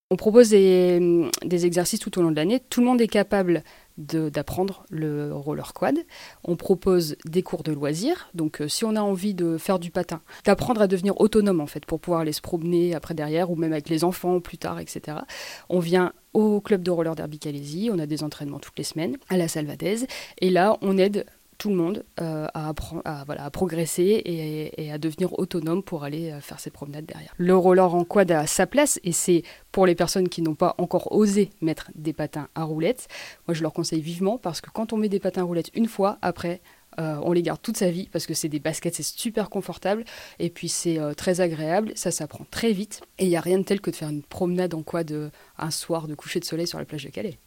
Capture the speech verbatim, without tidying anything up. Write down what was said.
On propose des, des exercices tout au long de l'année. Tout le monde est capable de, d'apprendre le roller quad. On propose des cours de loisirs. Donc, euh, si on a envie de faire du patin, d'apprendre à devenir autonome, en fait, pour pouvoir aller se promener après derrière, ou même avec les enfants plus tard, et cetera. On vient au club de roller d'Herbie-Calaisis. On a des entraînements toutes les semaines à la Salvadez. Et là, on aide tout le monde euh, à, appre- à, voilà, à progresser et, et à devenir autonome pour aller euh, faire ses promenades derrière. Le roller en quad a sa place et c'est pour les personnes qui n'ont pas encore osé mettre des patins à roulettes. Moi, je leur conseille vivement parce que quand on met des patins à roulettes une fois, après, euh, on les garde toute sa vie parce que c'est des baskets, c'est super confortable et puis c'est euh, très agréable, ça s'apprend très vite et il n'y a rien de tel que de faire une promenade en quad euh, un soir de coucher de soleil sur la plage de Calais.